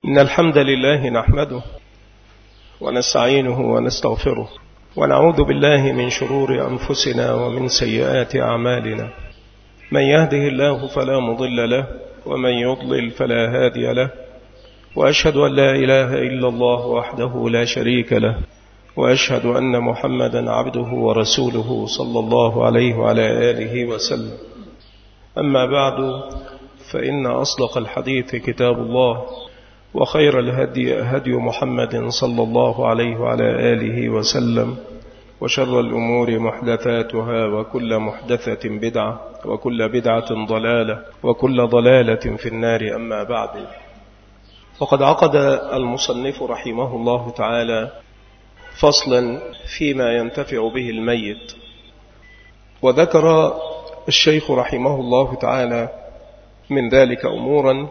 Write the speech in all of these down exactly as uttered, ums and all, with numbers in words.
إن الحمد لله نحمده ونستعينه ونستغفره ونعوذ بالله من شرور أنفسنا ومن سيئات أعمالنا. من يهده الله فلا مضل له ومن يضلل فلا هادي له، وأشهد أن لا إله إلا الله وحده لا شريك له، وأشهد أن محمدا عبده ورسوله صلى الله عليه وعلى آله وسلم. أما بعد، فإن أصدق الحديث كتاب الله، وخير الهدي هدي محمد صلى الله عليه وعلى آله وسلم، وشر الأمور محدثاتها، وكل محدثة بدعة، وكل بدعة ضلالة، وكل ضلالة في النار. أما بعد، وقد عقد المصنف رحمه الله تعالى فصلا فيما ينتفع به الميت، وذكر الشيخ رحمه الله تعالى من ذلك أمورا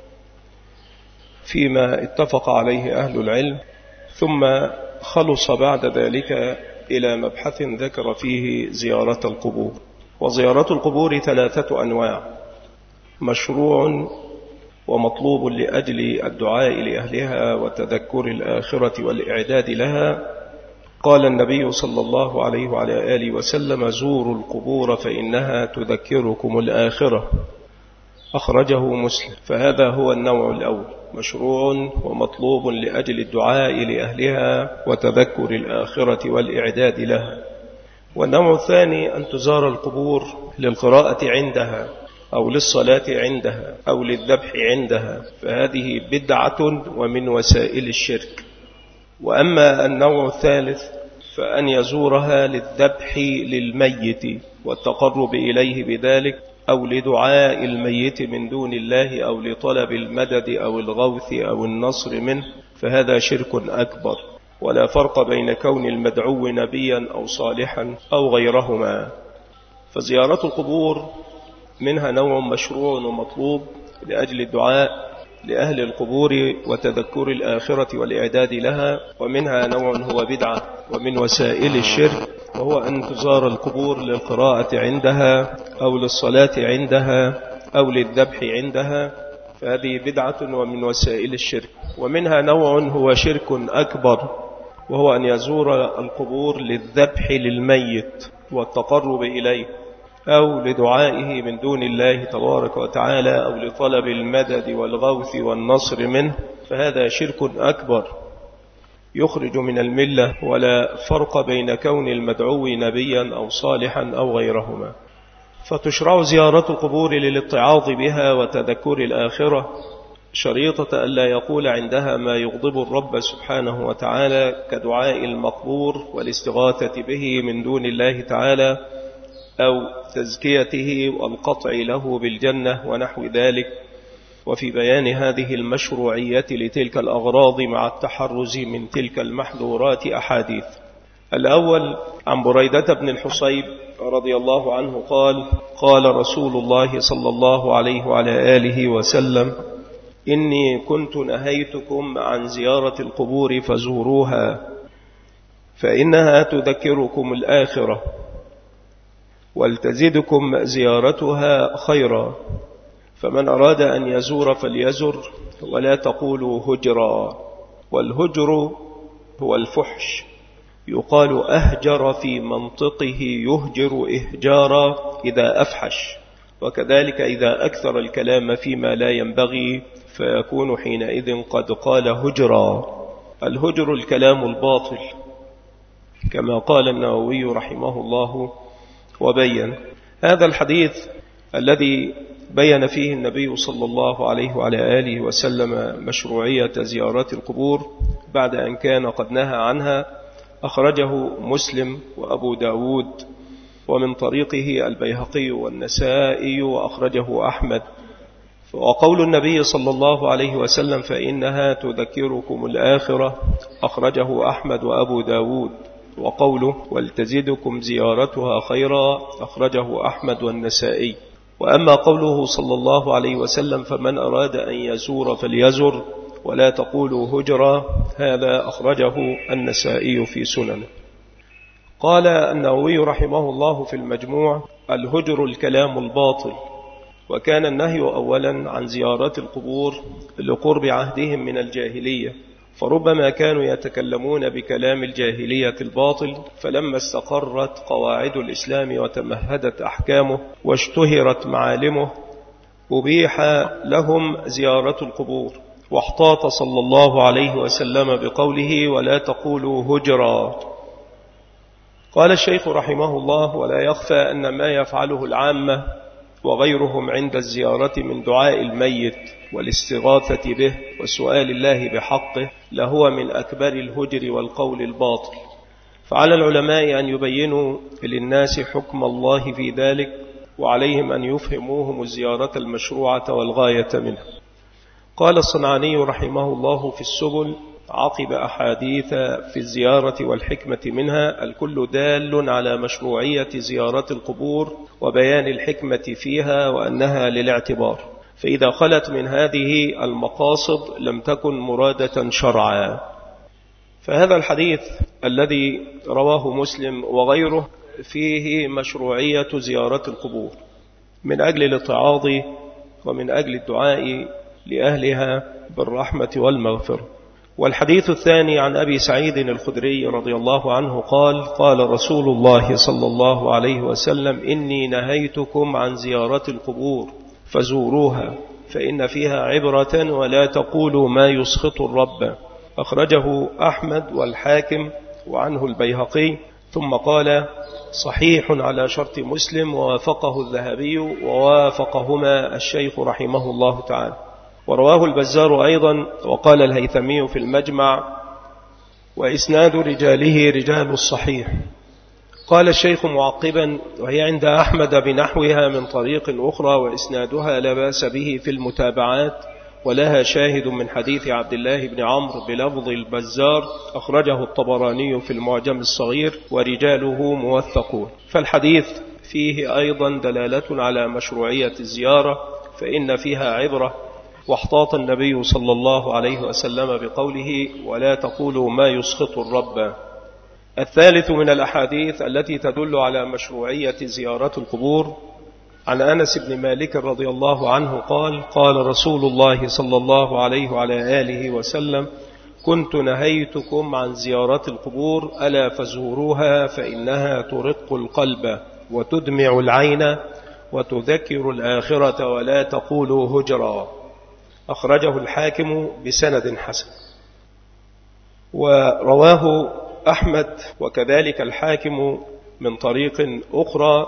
فيما اتفق عليه أهل العلم، ثم خلص بعد ذلك إلى مبحث ذكر فيه زيارة القبور. وزيارة القبور ثلاثة أنواع: مشروع ومطلوب لأجل الدعاء لأهلها وتذكر الآخرة والإعداد لها. قال النبي صلى الله عليه وعلى آله وسلم: زوروا القبور فإنها تذكركم الآخرة، أخرجه مسلم. فهذا هو النوع الأول، مشروع ومطلوب لأجل الدعاء لأهلها وتذكر الآخرة والإعداد لها. والنوع الثاني أن تزار القبور للقراءة عندها أو للصلاة عندها أو للذبح عندها، فهذه بدعة ومن وسائل الشرك. وأما النوع الثالث فأن يزورها للذبح للميت والتقرب إليه بذلك، أو لدعاء الميت من دون الله، أو لطلب المدد أو الغوث أو النصر منه، فهذا شرك أكبر، ولا فرق بين كون المدعو نبيا أو صالحا أو غيرهما. فزيارة القبور منها نوع مشروع ومطلوب لأجل الدعاء لأهل القبور وتذكر الآخرة والإعداد لها، ومنها نوع هو بدعة ومن وسائل الشرك، وهو أن تزار القبور للقراءة عندها أو للصلاة عندها أو للذبح عندها، فهذه بدعة ومن وسائل الشرك. ومنها نوع هو شرك أكبر، وهو أن يزور القبور للذبح للميت والتقرب إليه، أو لدعائه من دون الله تبارك وتعالى، أو لطلب المدد والغوث والنصر منه، فهذا شرك أكبر يخرج من الملة، ولا فرق بين كون المدعو نبيا أو صالحا أو غيرهما. فتشرع زيارة القبور للاتعاظ بها وتذكر الآخرة، شريطة ألا يقول عندها ما يغضب الرب سبحانه وتعالى، كدعاء المقبور والاستغاثة به من دون الله تعالى، أو تزكيته والقطع له بالجنة ونحو ذلك. وفي بيان هذه المشروعية لتلك الأغراض مع التحرز من تلك المحظورات أحاديث. الأول عن بريدة بن الحصيب رضي الله عنه قال: قال رسول الله صلى الله عليه وعلى آله وسلم: إني كنت نهيتكم عن زيارة القبور فزوروها، فإنها تذكركم الآخرة، ولتزدكم زيارتها خيرا، فمن أراد أن يزور فليزر، ولا تقولوا هجرا. والهجر هو الفحش، يقال أهجر في منطقه يهجر إهجارا إذا أفحش، وكذلك إذا أكثر الكلام فيما لا ينبغي فيكون حينئذ قد قال هجرا. الهجر الكلام الباطل، كما قال النووي رحمه الله وبين. هذا الحديث الذي بين فيه النبي صلى الله عليه وعلى آله وسلم مشروعية زيارة القبور بعد أن كان قد نهى عنها، أخرجه مسلم وأبو داود، ومن طريقه البيهقي والنسائي، وأخرجه أحمد. وقول النبي صلى الله عليه وسلم: فإنها تذكركم الآخرة، أخرجه أحمد وأبو داود. وقوله: ولتزدكم زيارتها خيرا، أخرجه أحمد والنسائي. وأما قوله صلى الله عليه وسلم: فمن أراد أن يزور فليزر، ولا تقولوا هجرا، هذا أخرجه النسائي في سننه. قال النووي رحمه الله في المجموع: الهجر الكلام الباطل، وكان النهي أولا عن زيارات القبور لقرب عهدهم من الجاهلية، فربما كانوا يتكلمون بكلام الجاهلية الباطل، فلما استقرت قواعد الإسلام وتمهدت أحكامه واشتهرت معالمه أبيح لهم زيارة القبور، واحتاط صلى الله عليه وسلم بقوله ولا تقولوا هجرا. قال الشيخ رحمه الله: ولا يخفى أن ما يفعله العامة وغيرهم عند الزيارة من دعاء الميت والاستغاثة به وسؤال الله بحقه لهو من أكبر الهجر والقول الباطل، فعلى العلماء أن يبينوا للناس حكم الله في ذلك، وعليهم أن يفهموهم الزيارة المشروعة والغاية منها. قال الصنعاني رحمه الله في السبل عقب أحاديث في الزيارة والحكمة منها: الكل دال على مشروعية زيارة القبور وبيان الحكمة فيها وأنها للاعتبار، فإذا خلت من هذه المقاصد لم تكن مرادة شرعا. فهذا الحديث الذي رواه مسلم وغيره فيه مشروعية زيارة القبور من أجل الاتعاظ ومن أجل الدعاء لأهلها بالرحمة والمغفرة. والحديث الثاني عن أبي سعيد الخدري رضي الله عنه قال: قال رسول الله صلى الله عليه وسلم: إني نهيتكم عن زيارة القبور فزوروها فإن فيها عبرة ولا تقولوا ما يسخط الرب. أخرجه أحمد والحاكم وعنه البيهقي. ثم قال: صحيح على شرط مسلم، ووافقه الذهبي ووافقهما الشيخ رحمه الله تعالى. ورواه البزار أيضا، وقال الهيثمي في المجمع: وإسناد رجاله رجال الصحيح. قال الشيخ معقبا: وهي عند أحمد بنحوها من طريق أخرى، وإسنادها لا بأس به في المتابعات، ولها شاهد من حديث عبد الله بن عمرو بلفظ البزار، أخرجه الطبراني في المعجم الصغير، ورجاله موثقون. فالحديث فيه أيضا دلالة على مشروعية الزيارة، فإن فيها عبرة. واحتاط النبي صلى الله عليه وسلم بقوله ولا تقولوا ما يسخط الرب. الثالث من الأحاديث التي تدل على مشروعية زيارة القبور عن أنس بن مالك رضي الله عنه قال: قال رسول الله صلى الله عليه وعلى آله وسلم: كنت نهيتكم عن زيارة القبور ألا فزوروها فإنها ترق القلب وتدمع العين وتذكر الآخرة ولا تقولوا هجرا. أخرجه الحاكم بسند حسن. ورواه أحمد وكذلك الحاكم من طريق أخرى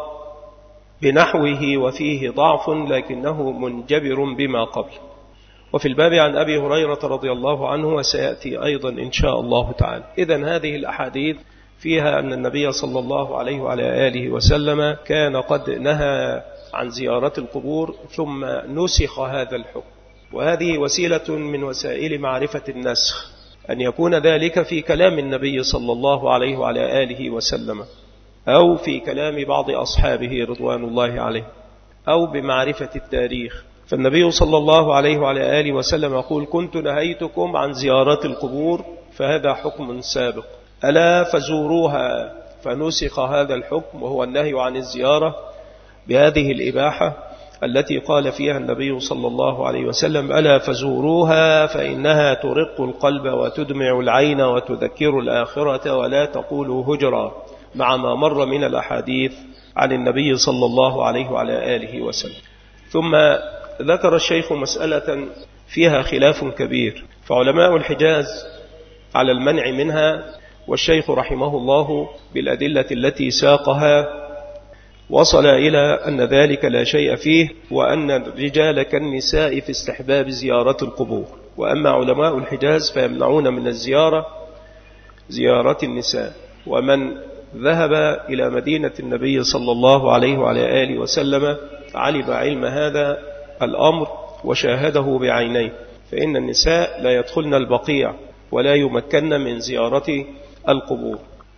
بنحوه وفيه ضعف لكنه منجبر بما قبل. وفي الباب عن أبي هريرة رضي الله عنه، وسيأتي أيضا إن شاء الله تعالى. إذن هذه الأحاديث فيها أن النبي صلى الله عليه وعلى آله وسلم كان قد نهى عن زيارة القبور ثم نسخ هذا الحكم، وهذه وسيلة من وسائل معرفة النسخ، أن يكون ذلك في كلام النبي صلى الله عليه وعلى آله وسلم، أو في كلام بعض أصحابه رضوان الله عليه، أو بمعرفة التاريخ. فالنبي صلى الله عليه وعلى آله وسلم يقول: كنت نهيتكم عن زيارة القبور، فهذا حكم سابق، ألا فزوروها، فنسخ هذا الحكم وهو النهي عن الزيارة بهذه الإباحة التي قال فيها النبي صلى الله عليه وسلم: ألا فزوروها فإنها ترق القلب وتدمع العين وتذكر الآخرة ولا تقولوا هجرا، مع ما مر من الأحاديث عن النبي صلى الله عليه وعلى آله وسلم. ثم ذكر الشيخ مسألة فيها خلاف كبير، فعلماء الحجاز على المنع منها، والشيخ رحمه الله بالأدلة التي ساقها وصل إلى أن ذلك لا شيء فيه، وأن الرجال كالنساء في استحباب زيارة القبور. وأما علماء الحجاز فيمنعون من الزيارة زيارة النساء. ومن ذهب إلى مدينة النبي صلى الله عليه وعلى آله وسلم علم علم هذا الأمر وشاهده بعينيه، فإن النساء لا يدخلن البقيع ولا يمكن من زيارة القبور،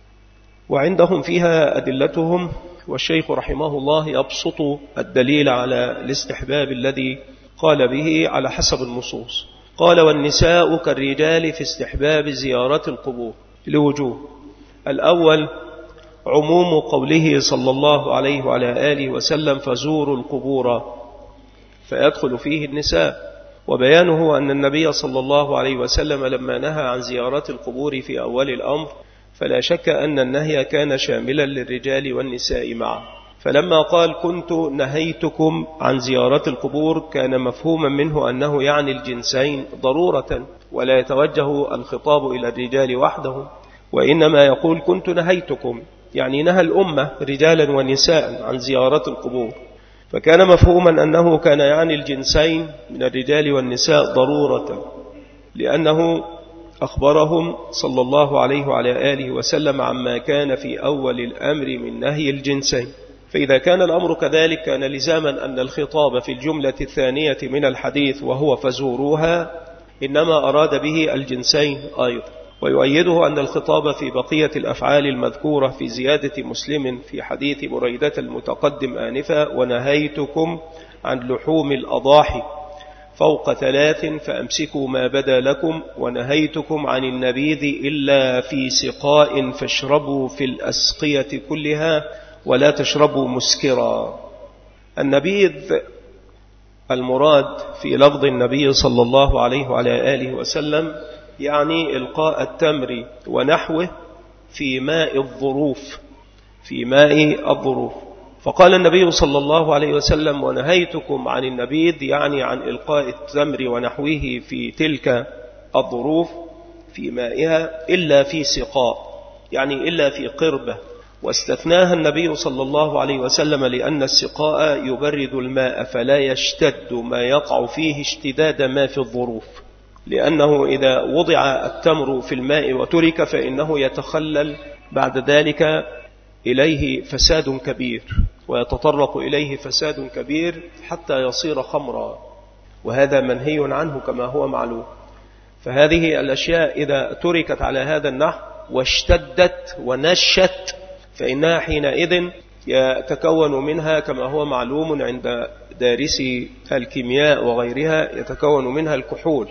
وعندهم فيها أدلتهم. والشيخ رحمه الله يبسط الدليل على الاستحباب الذي قال به على حسب النصوص. قال: والنساء كالرجال في استحباب زيارة القبور لوجوه. الأول عموم قوله صلى الله عليه وعلى آله وسلم: فزوروا القبور، فيدخل فيه النساء. وبيانه أن النبي صلى الله عليه وسلم لما نهى عن زيارة القبور في أول الأمر فلا شك أن النهي كان شاملا للرجال والنساء معا. فلما قال كنت نهيتكم عن زيارة القبور كان مفهوما منه أنه يعني الجنسين ضرورة، ولا يتوجه الخطاب إلى الرجال وحده، وإنما يقول كنت نهيتكم، يعني نهى الأمة رجالا ونساء عن زيارة القبور، فكان مفهوما أنه كان يعني الجنسين من الرجال والنساء ضرورة، لأنه أخبرهم صلى الله عليه وعلى آله وسلم عما كان في أول الأمر من نهي الجنسين. فإذا كان الأمر كذلك كان لزاما أن الخطاب في الجملة الثانية من الحديث وهو فزوروها إنما أراد به الجنسين أيضا. ويؤيده أن الخطاب في بقية الأفعال المذكورة في زيادة مسلم في حديث بريدة المتقدم آنفا ونهيتكم عن لحوم الأضاحي فوق ثلاث فأمسكوا ما بدا لكم ونهيتكم عن النبيذ إلا في سقاء فاشربوا في الأسقية كلها ولا تشربوا مسكرا. النبيذ المراد في لفظ النبي صلى الله عليه وعلى آله وسلم يعني إلقاء التمر ونحوه في ماء الظروف في ماء الظروف. فقال النبي صلى الله عليه وسلم ونهيتكم عن النبيذ يعني عن إلقاء التمر ونحوه في تلك الظروف في مائها إلا في سقاء، يعني إلا في قربة، واستثناها النبي صلى الله عليه وسلم لأن السقاء يبرد الماء فلا يشتد ما يقع فيه اشتداد ما في الظروف، لأنه إذا وضع التمر في الماء وترك فإنه يتخلل بعد ذلك إليه فساد كبير، ويتطرق إليه فساد كبير حتى يصير خمرا، وهذا منهي عنه كما هو معلوم. فهذه الأشياء إذا تركت على هذا النحو واشتدت ونشت فإنها حينئذ يتكون منها كما هو معلوم عند دارسي الكيمياء وغيرها يتكون منها الكحول،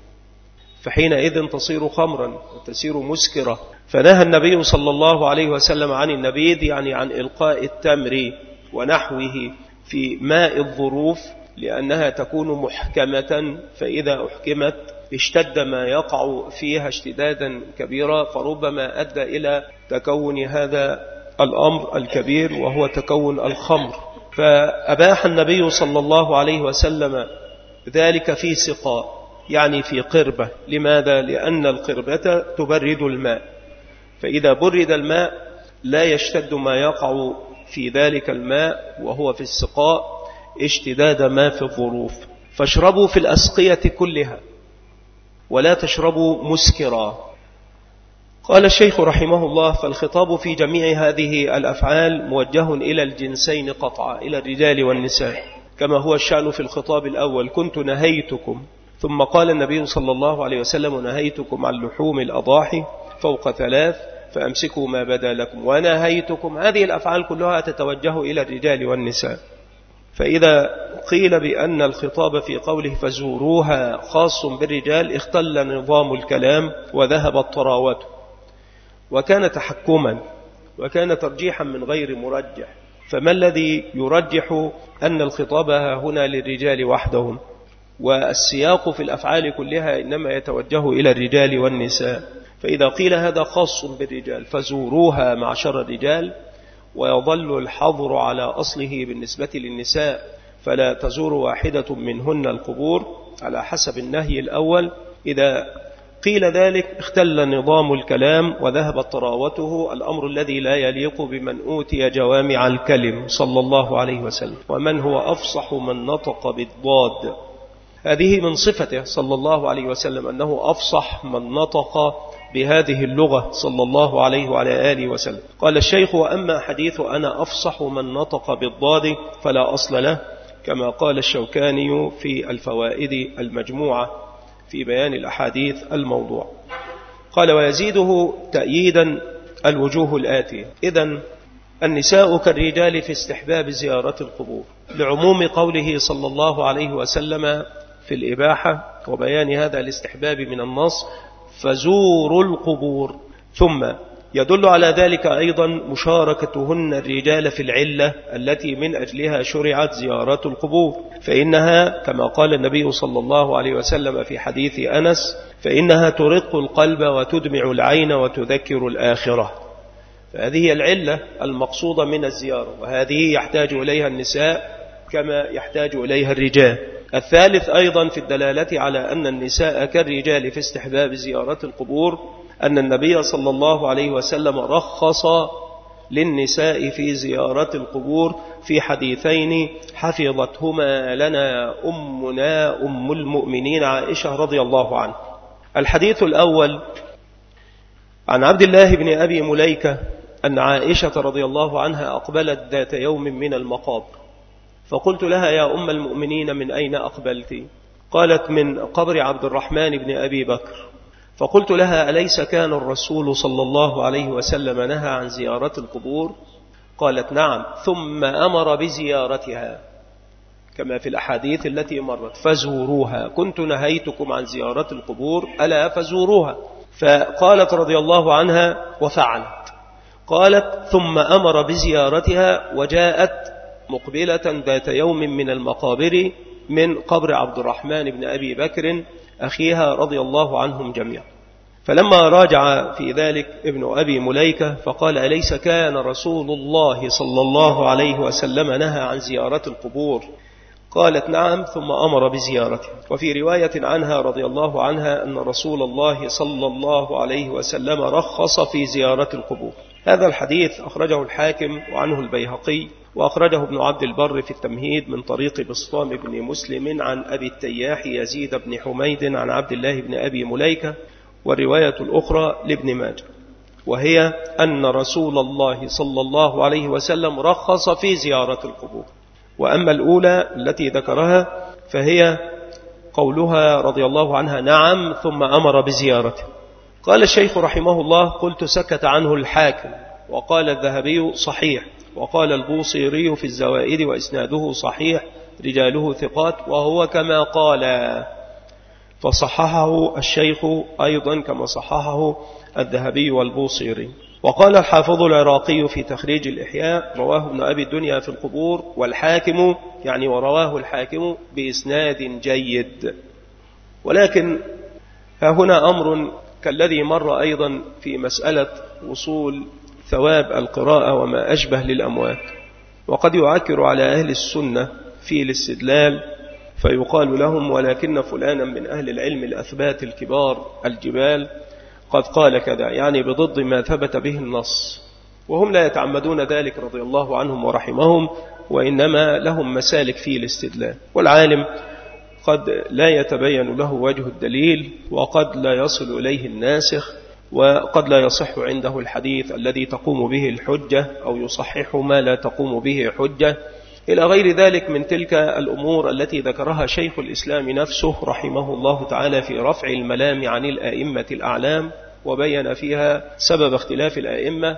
فحينئذ تصير خمرا وتصير مسكرة. فنهى النبي صلى الله عليه وسلم عن النبيذ يعني عن إلقاء التمر ونحوه في ماء الظروف لأنها تكون محكمة، فإذا أحكمت اشتد ما يقع فيها اشتدادا كبيرا فربما أدى إلى تكون هذا الأمر الكبير وهو تكون الخمر. فأباح النبي صلى الله عليه وسلم ذلك في سقاء يعني في قربة. لماذا؟ لأن القربة تبرد الماء، فإذا برد الماء لا يشتد ما يقع في ذلك الماء وهو في السقاء اشتداد ما في الظروف. فاشربوا في الأسقية كلها ولا تشربوا مسكرا. قال الشيخ رحمه الله فالخطاب في جميع هذه الأفعال موجه إلى الجنسين قطعا، إلى الرجال والنساء، كما هو الشأن في الخطاب الأول كنت نهيتكم، ثم قال النبي صلى الله عليه وسلم نهيتكم عن لحوم الأضاحي فوق ثلاث فأمسكوا ما بدا لكم ونهيتكم. هذه الأفعال كلها تتوجه إلى الرجال والنساء. فإذا قيل بأن الخطاب في قوله فزوروها خاص بالرجال اختل نظام الكلام وذهبت طراوته، وكان تحكما وكان ترجيحا من غير مرجح. فما الذي يرجح أن الخطاب هنا للرجال وحدهم، والسياق في الأفعال كلها إنما يتوجه إلى الرجال والنساء؟ فإذا قيل هذا خاص بالرجال فزوروها معشر الرجال، ويظل الحظر على أصله بالنسبة للنساء فلا تزور واحدة منهن القبور على حسب النهي الأول. إذا قيل ذلك اختل نظام الكلام وذهب طراوته، الأمر الذي لا يليق بمن أوتي جوامع الكلم صلى الله عليه وسلم، ومن هو أفصح من نطق بالضاد. هذه من صفته صلى الله عليه وسلم أنه أفصح من نطق بهذه اللغة صلى الله عليه وعلى آله وسلم. قال الشيخ وأما حديث أنا أفصح من نطق بالضاد فلا أصل له، كما قال الشوكاني في الفوائد المجموعة في بيان الأحاديث الموضوع. قال ويزيده تأييدا الوجوه الآتية. إذن النساء كالرجال في استحباب زيارة القبور، لعموم قوله صلى الله عليه وسلم في الإباحة وبيان هذا الاستحباب من النص فزوروا القبور. ثم يدل على ذلك أيضا مشاركتهن الرجال في العلة التي من أجلها شرعت زيارات القبور، فإنها كما قال النبي صلى الله عليه وسلم في حديث أنس: فإنها ترق القلب وتدمع العين وتذكر الآخرة. فهذه هي العلة المقصودة من الزيارة، وهذه يحتاج إليها النساء كما يحتاج إليها الرجال. الثالث أيضا في الدلالة على أن النساء كالرجال في استحباب زيارة القبور أن النبي صلى الله عليه وسلم رخص للنساء في زيارة القبور في حديثين حفظتهما لنا أمنا أم المؤمنين عائشة رضي الله عنها. الحديث الأول عن عبد الله بن أبي مليكة أن عائشة رضي الله عنها أقبلت ذات يوم من المقابر، فقلت لها: يا أم المؤمنين من أين أقبلت؟ قالت: من قبر عبد الرحمن بن أبي بكر. فقلت لها: أليس كان الرسول صلى الله عليه وسلم نهى عن زيارة القبور؟ قالت: نعم، ثم أمر بزيارتها كما في الأحاديث التي مرت: فزوروها، كنت نهيتكم عن زيارة القبور ألا فزوروها. فقالت رضي الله عنها: وفعلت. قالت: ثم أمر بزيارتها، وجاءت مقبلة ذات يوم من المقابر من قبر عبد الرحمن بن أبي بكر أخيها رضي الله عنهم جميعا. فلما راجع في ذلك ابن أبي مليكة فقال: أليس كان رسول الله صلى الله عليه وسلم نهى عن زيارة القبور؟ قالت: نعم، ثم أمر بزيارتها. وفي رواية عنها رضي الله عنها أن رسول الله صلى الله عليه وسلم رخص في زيارة القبور. هذا الحديث أخرجه الحاكم وعنه البيهقي، وأخرجه ابن عبد البر في التمهيد من طريق بسطام بن مسلم عن أبي التياح يزيد بن حميد عن عبد الله بن أبي مليكة. والرواية الأخرى لابن ماجه، وهي أن رسول الله صلى الله عليه وسلم رخص في زيارة القبور. وأما الأولى التي ذكرها فهي قولها رضي الله عنها: نعم، ثم أمر بزيارته. قال الشيخ رحمه الله: قلت: سكت عنه الحاكم، وقال الذهبي: صحيح، وقال البوصيري في الزوائد وإسناده صحيح، رجاله ثقات، وهو كما قال. فصححه الشيخ أيضا كما صححه الذهبي والبوصيري. وقال الحافظ العراقي في تخريج الإحياء: رواه ابن أبي الدنيا في القبور، والحاكم يعني ورواه الحاكم بإسناد جيد. ولكن ها هنا أمر كالذي مر أيضا في مسألة وصول ثواب القراءة وما أشبه للأموات، وقد يعكر على أهل السنة في الاستدلال فيقال لهم: ولكن فلانا من أهل العلم الأثبات الكبار الجبال قد قال كذا، يعني بضد ما ثبت به النص، وهم لا يتعمدون ذلك رضي الله عنهم ورحمهم، وإنما لهم مسالك في الاستدلال. والعالم قد لا يتبين له وجه الدليل، وقد لا يصل إليه الناسخ، وقد لا يصح عنده الحديث الذي تقوم به الحجة، أو يصحح ما لا تقوم به حجة، إلى غير ذلك من تلك الأمور التي ذكرها شيخ الإسلام نفسه رحمه الله تعالى في رفع الملام عن الآئمة الأعلام، وبين فيها سبب اختلاف الآئمة،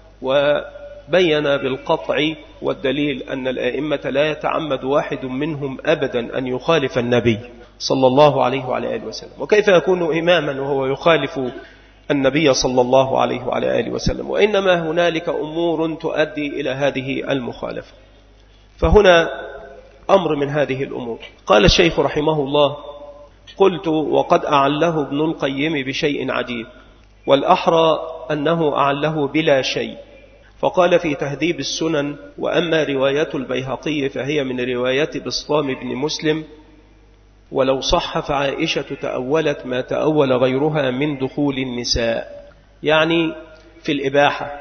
وبين بالقطع والدليل أن الآئمة لا يتعمد واحد منهم أبدا أن يخالف النبي صلى الله عليه وعلى آله وسلم. وكيف يكون إماما وهو يخالف النبي صلى الله عليه وعلى آله وسلم؟ وإنما هنالك أمور تؤدي إلى هذه المخالفة. فهنا أمر من هذه الأمور. قال الشيخ رحمه الله: قلت: وقد أعله ابن القيم بشيء عجيب، والأحرى أنه أعله بلا شيء. فقال في تهذيب السنن: وأما رواية البيهقي فهي من رواية بسطام بن مسلم، ولو صح فعائشة تأولت ما تأول غيرها من دخول النساء، يعني في الإباحة،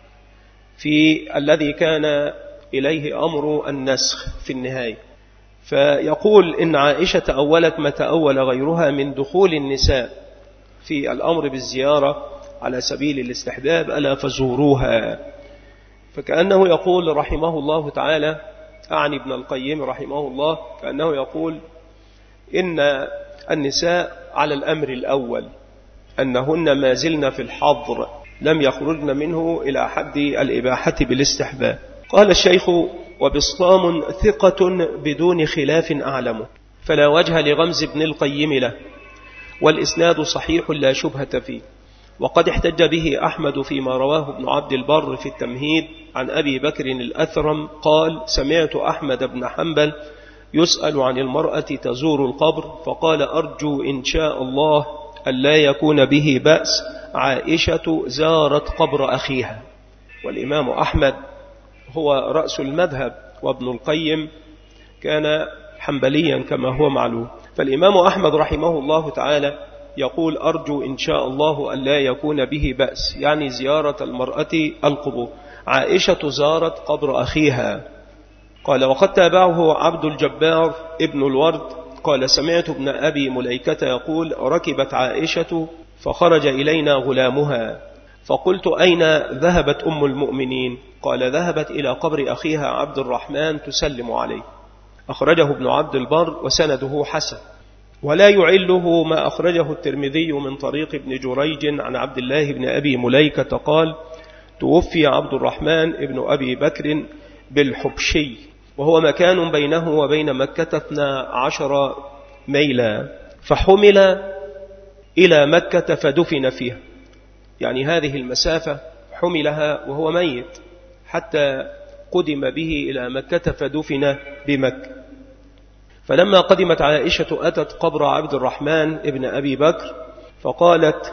في الذي كان إليه أمر النسخ في النهاية. فيقول إن عائشة تأولت ما تأول غيرها من دخول النساء في الأمر بالزيارة على سبيل الاستحباب، ألا فزوروها. فكأنه يقول رحمه الله تعالى، أعني ابن القيم رحمه الله، كأنه يقول إن النساء على الأمر الأول أنهن ما زلن في الحظر، لم يخرجن منه إلى حد الإباحة بالاستحباب. قال الشيخ: وبسطام ثقة بدون خلاف أعلمه، فلا وجه لغمز ابن القيم له، والإسناد صحيح لا شبهة فيه. وقد احتج به أحمد فيما رواه ابن عبد البر في التمهيد عن أبي بكر الأثرم قال: سمعت أحمد بن حنبل يسأل عن المرأة تزور القبر فقال: أرجو إن شاء الله ألا يكون به بأس، عائشة زارت قبر أخيها. والإمام أحمد هو رأس المذهب، وابن القيم كان حنبليا كما هو معلوم. فالإمام أحمد رحمه الله تعالى يقول: أرجو إن شاء الله ألا يكون به بأس، يعني زيارة المرأة القبور. عائشة زارت قبر أخيها. قال: وقد تابعه عبد الجبار ابن الورد قال: سمعت ابن أبي مليكة يقول: ركبت عائشة فخرج إلينا غلامها فقلت: أين ذهبت أم المؤمنين؟ قال: ذهبت إلى قبر أخيها عبد الرحمن تسلم عليه. أخرجه ابن عبد البر وسنده حسن. ولا يعله ما أخرجه الترمذي من طريق ابن جريج عن عبد الله بن أبي مليكة قال: توفي عبد الرحمن ابن أبي بكر بالحبشي، وهو مكان بينه وبين مكة اثنا عشر ميلا، فحمل إلى مكة فدفن فيها. يعني هذه المسافة حملها وهو ميت حتى قدم به إلى مكة فدفن بمكة. فلما قدمت عائشة أتت قبر عبد الرحمن ابن أبي بكر فقالت: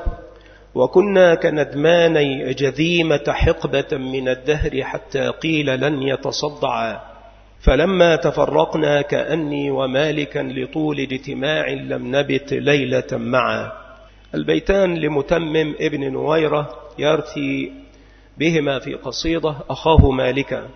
وكنا كندماني جذيمة حقبة من الدهر حتى قيل لن يتصدعا، فلما تفرقنا كأني ومالكا لطول اجتماع لم نبت ليلة معا. البيتان لمتمم ابن نويرة يرثي بهما في قصيدة أخاه مالكا.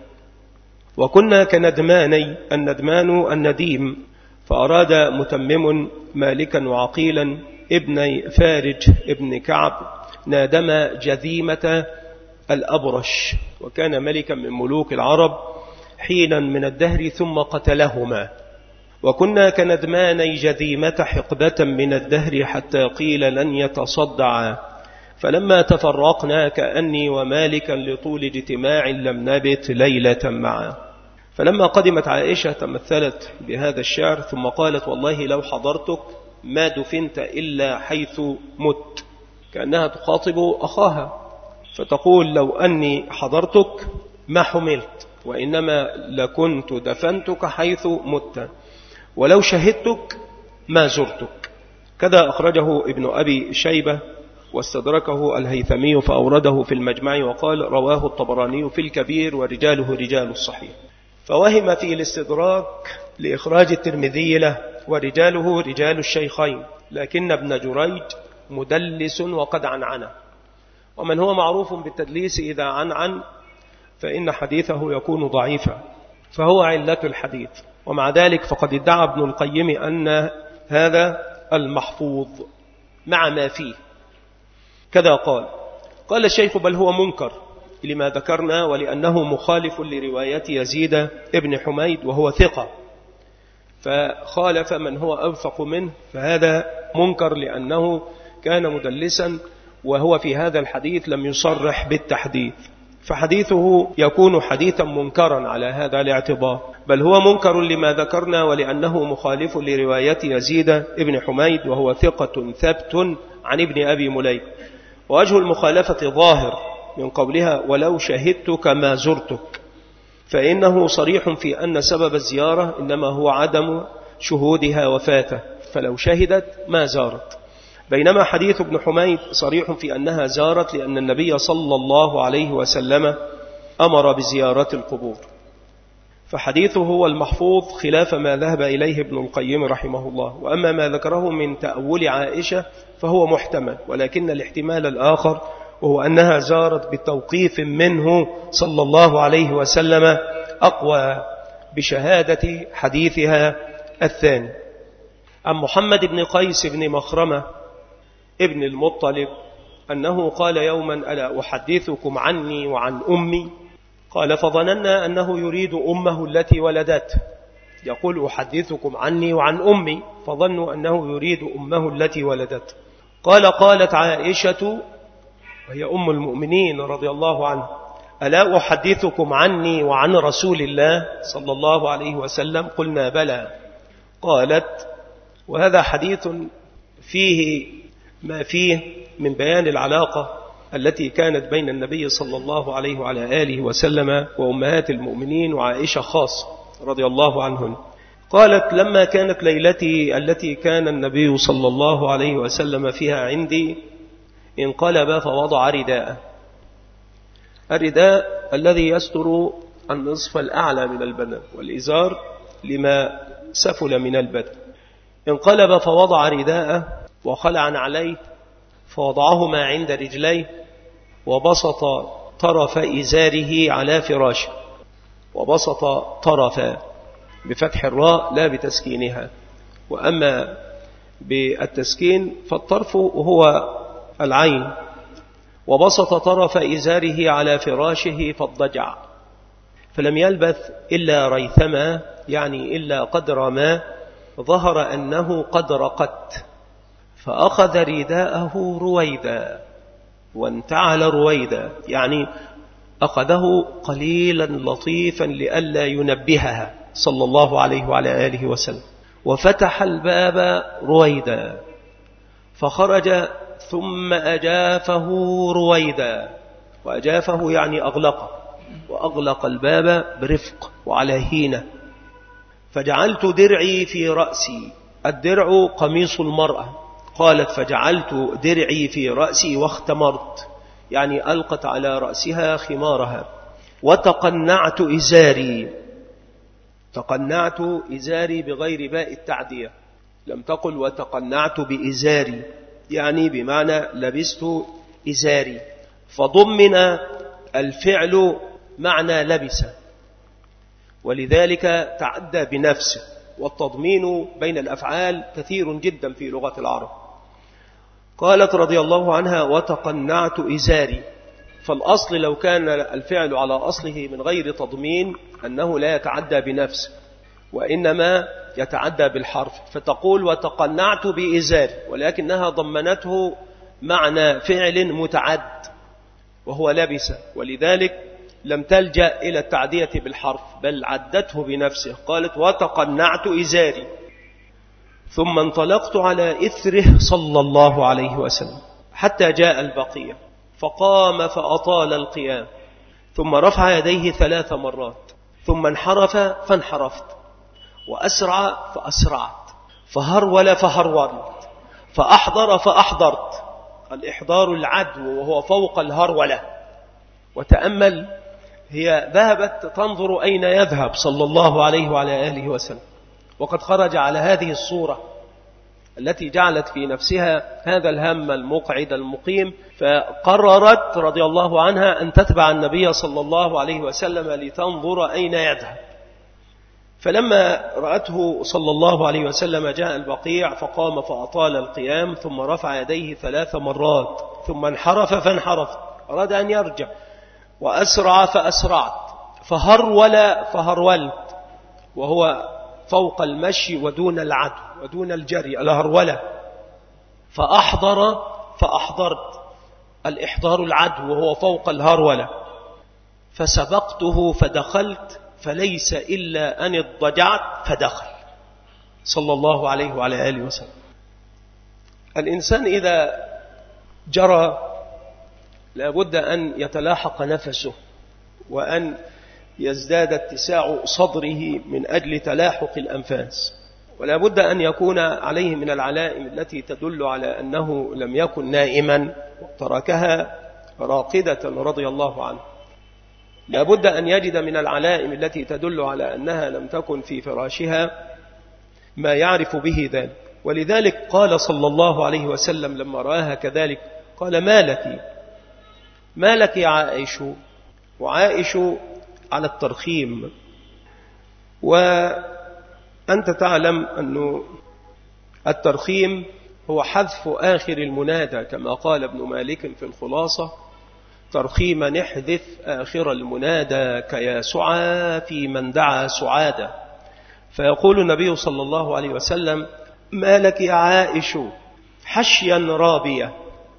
وكنا كندماني، الندمان النديم، فأراد متمم مالكا وعقيلا ابن فارج ابن كعب نادم جذيمة الأبرش، وكان ملكا من ملوك العرب حينا من الدهر ثم قتلهما. وكنا كندماني جذيمة حقبة من الدهر حتى قيل لن يتصدعا، فلما تفرقنا كأني ومالكا لطول اجتماع لم نبت ليلة معا. فلما قدمت عائشة تمثلت بهذا الشعر ثم قالت: والله لو حضرتك ما دفنت إلا حيث مت، كأنها تخاطب أخاها، فتقول: لو أني حضرتك ما حملت، وإنما لكنت دفنتك حيث مت، ولو شهدتك ما زرتك. كذا أخرجه ابن أبي شيبة واستدركه الهيثمي فأورده في المجمع وقال: رواه الطبراني في الكبير ورجاله رجال الصحيح. فوهم في الاستدراك لإخراج الترمذي له ورجاله رجال الشيخين، لكن ابن جريج مدلس وقد عنعنه، ومن هو معروف بالتدليس إذا عنعن فإن حديثه يكون ضعيفا، فهو علة الحديث. ومع ذلك فقد ادعى ابن القيم أن هذا المحفوظ مع ما فيه. كذا قال قال الشيخ: بل هو منكر لما ذكرنا، ولأنه مخالف لرواية يزيد ابن حميد وهو ثقة، فخالف من هو أوثق منه، فهذا منكر لأنه كان مدلسا، وهو في هذا الحديث لم يصرح بالتحديث، فحديثه يكون حديثا منكرا على هذا الاعتبار. بل هو منكر لما ذكرنا، ولأنه مخالف لرواية يزيد ابن حميد وهو ثقة ثبت عن ابن أبي مليك. ووجه المخالفة ظاهر من قولها: ولو شهدتك ما زرتك، فإنه صريح في أن سبب الزيارة إنما هو عدم شهودها وفاته، فلو شهدت ما زارت. بينما حديث ابن حميد صريح في أنها زارت، لأن النبي صلى الله عليه وسلم أمر بزيارة القبور. فحديثه هو المحفوظ خلاف ما ذهب إليه ابن القيم رحمه الله. وأما ما ذكره من تأول عائشة فهو محتمل، ولكن الاحتمال الآخر وهو أنها زارت بتوقيف منه صلى الله عليه وسلم أقوى بشهادة حديثها الثاني. عن محمد بن قيس بن مخرمة ابن المطلب أنه قال يوما: ألا أحدثكم عني وعن أمي؟ قال: فظننا أنه يريد أمه التي ولدته. يقول: أحدثكم عني وعن أمي، فظنوا أنه يريد أمه التي ولدته. قال: قالت عائشة وهي أم المؤمنين رضي الله عنها: ألا أحدثكم عني وعن رسول الله صلى الله عليه وسلم؟ قلنا: بلى. قالت: وهذا حديث فيه ما فيه من بيان العلاقة التي كانت بين النبي صلى الله عليه وعلى آله وسلم وأمهات المؤمنين وعائشة خاصة رضي الله عنهن. قالت: لما كانت ليلتي التي كان النبي صلى الله عليه وسلم فيها عندي انقلب فوضع رداءه، الرداء الذي يستر النصف الأعلى من البدن والإزار لما سفل من البدن. انقلب فوضع رداءه وخلع عليه فوضعهما عند رجليه وبسط طرف إزاره على فراشه، وبسط طرف بفتح الراء لا بتسكينها، وأما بالتسكين فالطرف هو العين. وبسط طرف إزاره على فراشه فاضطجع، فلم يلبث إلا ريثما، يعني إلا قدر ما ظهر أنه قد رقت، فأخذ رداءه رويدا وانتعل رويدا، يعني أخذه قليلا لطيفا لئلا ينبهها صلى الله عليه وعلى آله وسلم، وفتح الباب رويدا فخرج ثم أجافه رويدا، وأجافه يعني أغلقه، وأغلق الباب برفق وعلى هينة. فجعلت درعي في رأسي، الدرع قميص المرأة، قالت: فجعلت درعي في رأسي واختمرت، يعني ألقت على رأسها خمارها. وتقنعت إزاري، تقنعت إزاري بغير باء التعدية، لم تقل وتقنعت بإزاري، يعني بمعنى لبست إزاري، فضمن الفعل معنى لبس، ولذلك تعدى بنفسه. والتضمين بين الأفعال كثير جدا في لغة العرب. قالت رضي الله عنها: وتقنعت إزاري، فالأصل لو كان الفعل على أصله من غير تضمين أنه لا يتعدى بنفسه، وإنما يتعدى بالحرف، فتقول وتقنعت بإزاري، ولكنها ضمنته معنى فعل متعد وهو لبس، ولذلك لم تلجأ إلى التعدية بالحرف بل عدته بنفسه. قالت: وتقنعت إزاري، ثم انطلقت على إثره صلى الله عليه وسلم حتى جاء البقية، فقام فأطال القيام، ثم رفع يديه ثلاث مرات، ثم انحرف فانحرفت، وأسرع فأسرعت، فهرول فهرولت، فأحضر فأحضرت. الإحضار العدو وهو فوق الهرولة. وتأمل، هي ذهبت تنظر أين يذهب صلى الله عليه وعلى آله وسلم، وقد خرج على هذه الصورة التي جعلت في نفسها هذا الهم المقعد المقيم، فقررت رضي الله عنها أن تتبع النبي صلى الله عليه وسلم لتنظر أين يذهب. فلما رأته صلى الله عليه وسلم جاء البقيع، فقام فأطال القيام، ثم رفع يديه ثلاث مرات، ثم انحرف فانحرف، أراد أن يرجع، وأسرع فأسرعت، فهرول فهرولت، وهو فوق المشي ودون العدو ودون الجري، الهرولة. فأحضر فأحضرت، الإحضار العدو وهو فوق الهرولة. فسبقته فدخلت، فليس إلا أن اضطجعت فدخل صلى الله عليه وعلى آله وسلم. الإنسان إذا جرى لابد أن يتلاحق نفسه، وأن يزداد اتساع صدره من أجل تلاحق الأنفاس، ولا بد أن يكون عليه من العلائم التي تدل على أنه لم يكن نائما وتركها راقدة رضي الله عنه. لا بد أن يجد من العلائم التي تدل على أنها لم تكن في فراشها ما يعرف به ذلك. ولذلك قال صلى الله عليه وسلم لما رآها كذلك قال: ما لك ما لك يا عائش؟ وعائش على الترخيم، وأنت تعلم أن الترخيم هو حذف آخر المنادى، كما قال ابن مالك في الخلاصة: ترخيم نحذف آخر المنادى كيا سعى في من دعا سعادة. فيقول النبي صلى الله عليه وسلم: ما لك يا عائش حشيا رابية،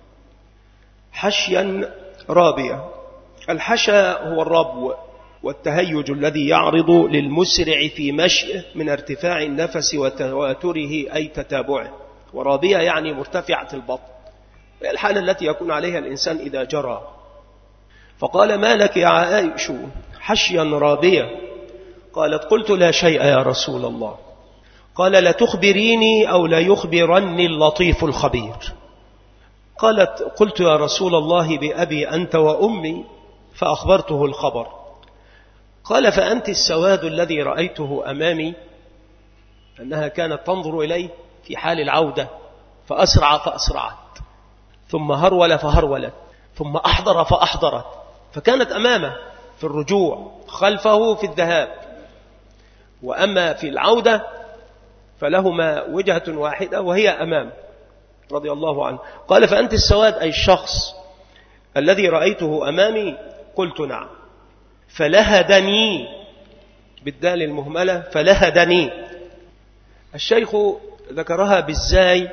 حشيا رابية. الحشا هو الربو والتهيج الذي يعرض للمسرع في مشيه من ارتفاع النفس وتواتره أي تتابعه، ورابية يعني مرتفعة البطن. هي الحالة التي يكون عليها الإنسان إذا جرى. فقال: ما لك يا عائش حشيا رابية؟ قالت: قلت: لا شيء يا رسول الله. قال: لا تخبريني أو لا يخبرني اللطيف الخبير. قالت: قلت يا رسول الله بأبي أنت وأمي، فأخبرته الخبر. قال: فأنت السواد الذي رأيته أمامي. أنها كانت تنظر إليه في حال العودة، فأسرع فأسرعت، ثم هرول فهرولت، ثم أحضر فأحضرت، فكانت أمامه في الرجوع، خلفه في الذهاب، وأما في العودة فلهما وجهة واحدة وهي أمام رضي الله عنه. قال: فأنت السواد أي الشخص الذي رأيته أمامي؟ قلت: نعم. فلهدني بالدال المهملة، فلهدني. الشيخ ذكرها بالزاي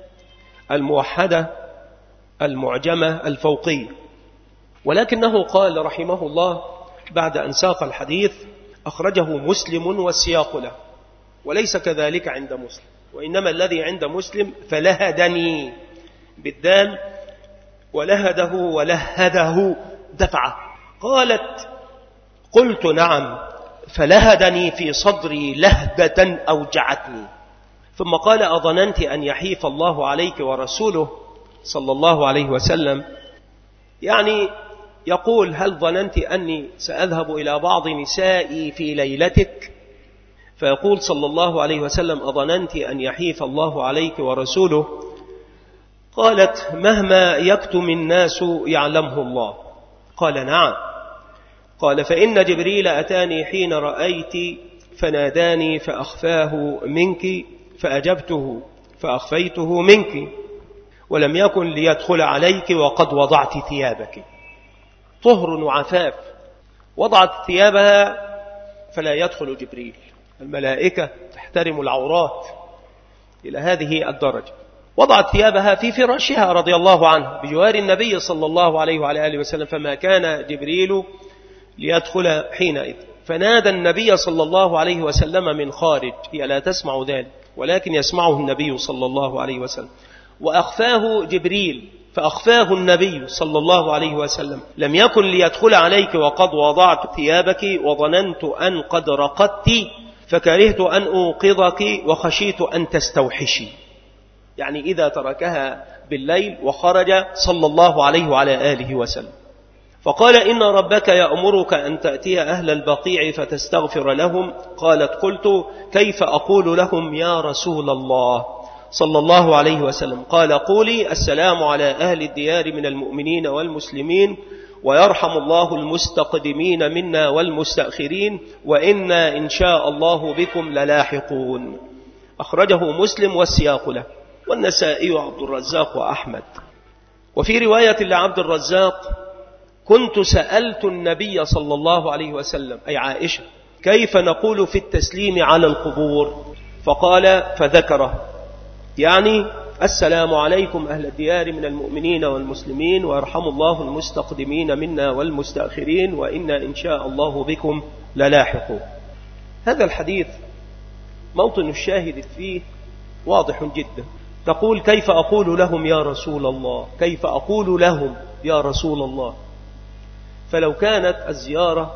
الموحدة المعجمة الفوقية، ولكنه قال رحمه الله بعد أن ساق الحديث: أخرجه مسلم والسياق له، وليس كذلك عند مسلم، وإنما الذي عند مسلم فلهدني بالدال، ولهده ولهده دفعه. قالت: قلت: نعم. فلهدني في صدري لهدة أوجعتني. ثم قال: أظننت أن يحيف الله عليك ورسوله صلى الله عليه وسلم؟ يعني يقول: هل ظننت أني سأذهب إلى بعض نسائي في ليلتك؟ فيقول صلى الله عليه وسلم: أظننت أن يحيف الله عليك ورسوله؟ قالت: مهما يكتم الناس يعلمه الله. قال: نعم. قال: فإن جبريل أتاني حين رأيت فناداني فأخفاه منك، فأجبته فأخفيته منك، ولم يكن ليدخل عليك وقد وضعت ثيابك. طهر وعفاف، وضعت ثيابها فلا يدخل جبريل. الملائكة تحترم العورات إلى هذه الدرجة. وضعت ثيابها في فراشها رضي الله عنه بجوار النبي صلى الله عليه وعلى آله وسلم، فما كان جبريل ليدخل حينئذ. فنادى النبي صلى الله عليه وسلم من خارج، هي لا تسمع ذلك ولكن يسمعه النبي صلى الله عليه وسلم. وأخفاه جبريل فأخفاه النبي صلى الله عليه وسلم: لم يكن ليدخل عليك وقد وضعت ثيابك، وظننت أن قد رقدت فكرهت أن أوقظك وخشيت أن تستوحشي. يعني إذا تركها بالليل وخرج صلى الله عليه وعلى آله وسلم. فقال: إن ربك يأمرك أن تأتي أهل البقيع فتستغفر لهم. قالت: قلت: كيف أقول لهم يا رسول الله صلى الله عليه وسلم؟ قال: قولي: السلام على أهل الديار من المؤمنين والمسلمين، ويرحم الله المستقدمين منا والمستأخرين، وإنا إن شاء الله بكم للاحقون. أخرجه مسلم والسياق له، والنسائي وعبد الرزاق وأحمد. وفي رواية لعبد الرزاق: كنت سألت النبي صلى الله عليه وسلم أي عائشة كيف نقول في التسليم على القبور؟ فقال فذكره، يعني السلام عليكم أهل الديار من المؤمنين والمسلمين، ويرحم الله المستقدمين منا والمستأخرين، وإنا إن شاء الله بكم للاحقون. هذا الحديث موطن الشاهد فيه واضح جدا. تقول: كيف أقول لهم يا رسول الله؟ كيف أقول لهم يا رسول الله؟ فلو كانت الزيارة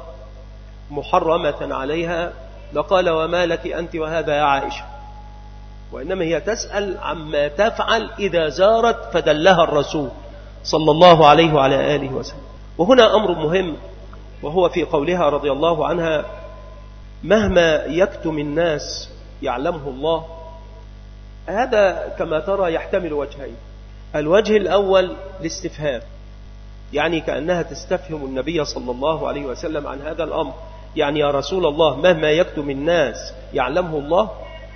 محرمة عليها لقال: وما لك أنت وهذا يا عائشة؟ وإنما هي تسأل عما تفعل إذا زارت فدلها الرسول صلى الله عليه وعلى آله وسلم. وهنا أمر مهم، وهو في قولها رضي الله عنها: مهما يكتم الناس يعلمه الله. هذا كما ترى يحتمل وجهين. الوجه الأول الاستفهام، يعني كأنها تستفهم النبي صلى الله عليه وسلم عن هذا الأمر، يعني يا رسول الله مهما يكتم الناس يعلمه الله؟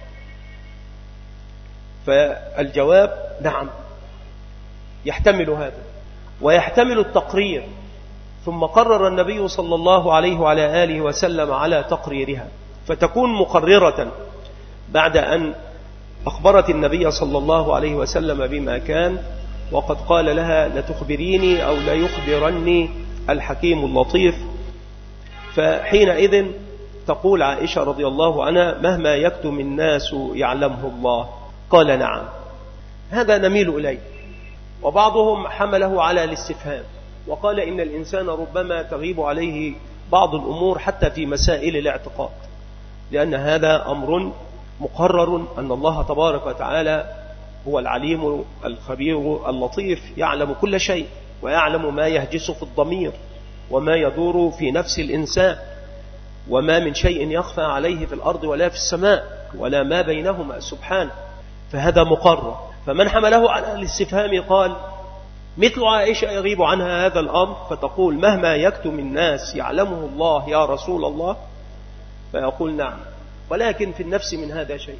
فالجواب نعم، يحتمل هذا ويحتمل التقرير. ثم قرر النبي صلى الله عليه وعلى آله وسلم على تقريرها، فتكون مقررة بعد أن أخبرت النبي صلى الله عليه وسلم بما كان، وقد قال لها: لتخبريني أو لا يخبرني الحكيم اللطيف. فحينئذ تقول عائشة رضي الله عنها: مهما يكتم الناس يعلمه الله. قال: نعم. هذا نميل إليه، وبعضهم حمله على الاستفهام وقال إن الإنسان ربما تغيب عليه بعض الأمور حتى في مسائل الاعتقاد، لأن هذا أمر مقرر أن الله تبارك وتعالى هو العليم الخبير اللطيف، يعلم كل شيء ويعلم ما يهجس في الضمير وما يدور في نفس الإنسان، وما من شيء يخفى عليه في الأرض ولا في السماء ولا ما بينهما سبحانه، فهذا مقرر. فمن حمله على الاستفهام قال مثل عائشة يغيب عنها هذا الأمر فتقول مهما يكتم الناس يعلمه الله يا رسول الله، فيقول نعم، ولكن في النفس من هذا شيء.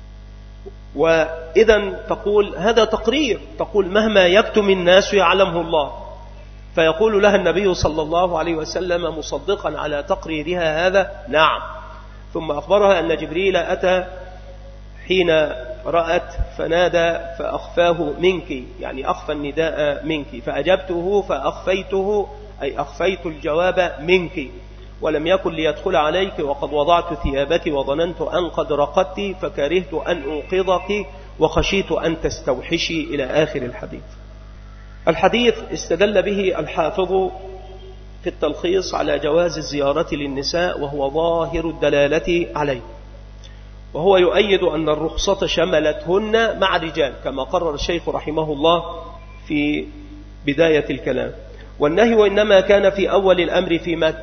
وإذا تقول هذا تقرير، تقول مهما يكتم الناس يعلمه الله، فيقول لها النبي صلى الله عليه وسلم مصدقا على تقريرها هذا نعم. ثم أخبرها أن جبريل أتى حين رأت فنادى فأخفاه منك، يعني أخفى النداء منك، فأجبته فأخفيته أي أخفيت الجواب منك، ولم يكن ليدخل عليك وقد وضعت ثيابك وظننت أن قد رقدت فكرهت أن أوقظك وخشيت أن تستوحشي إلى آخر الحديث. الحديث استدل به الحافظ في التلخيص على جواز الزيارة للنساء، وهو ظاهر الدلالة عليه، وهو يؤيد أن الرخصة شملتهن مع الرجال كما قرر الشيخ رحمه الله في بداية الكلام، والنهي وإنما كان في أول الأمر في مكة،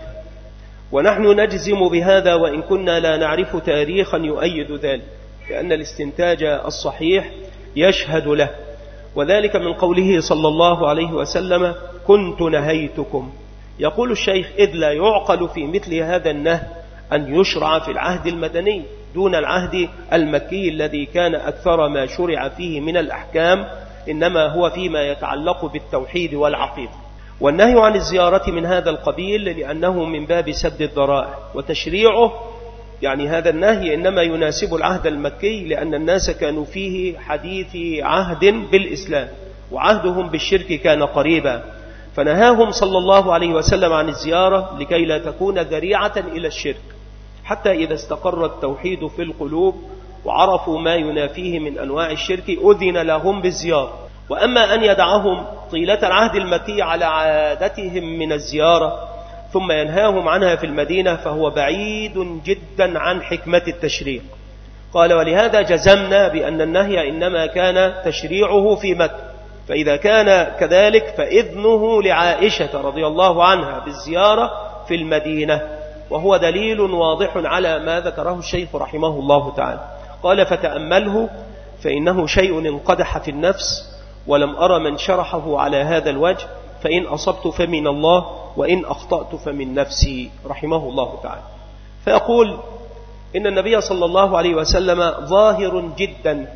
ونحن نجزم بهذا وإن كنا لا نعرف تاريخا يؤيد ذلك، لأن الاستنتاج الصحيح يشهد له، وذلك من قوله صلى الله عليه وسلم كنت نهيتكم. يقول الشيخ إذ لا يعقل في مثل هذا النهي أن يشرع في العهد المدني دون العهد المكي الذي كان أكثر ما شرع فيه من الأحكام إنما هو فيما يتعلق بالتوحيد والعقيدة. والنهي عن الزيارة من هذا القبيل لأنه من باب سد الذرائع، وتشريعه يعني هذا النهي إنما يناسب العهد المكي لأن الناس كانوا فيه حديث عهد بالإسلام وعهدهم بالشرك كان قريبا، فنهاهم صلى الله عليه وسلم عن الزيارة لكي لا تكون ذريعة إلى الشرك، حتى إذا استقر التوحيد في القلوب وعرفوا ما ينافيه من أنواع الشرك أذن لهم بالزيارة. وأما أن يدعهم طيلة العهد المكي على عادتهم من الزيارة ثم ينهاهم عنها في المدينة فهو بعيد جدا عن حكمة التشريع. قال ولهذا جزمنا بأن النهي إنما كان تشريعه في مكة، فإذا كان كذلك فإذنه لعائشة رضي الله عنها بالزيارة في المدينة، وهو دليل واضح على ما ذكره الشيخ رحمه الله تعالى. قال فتأمله فإنه شيء انقدح في النفس ولم أرى من شرحه على هذا الوجه، فإن أصبت فمن الله وإن أخطأت فمن نفسي رحمه الله تعالى. فيقول إن النبي صلى الله عليه وسلم ظاهر جدا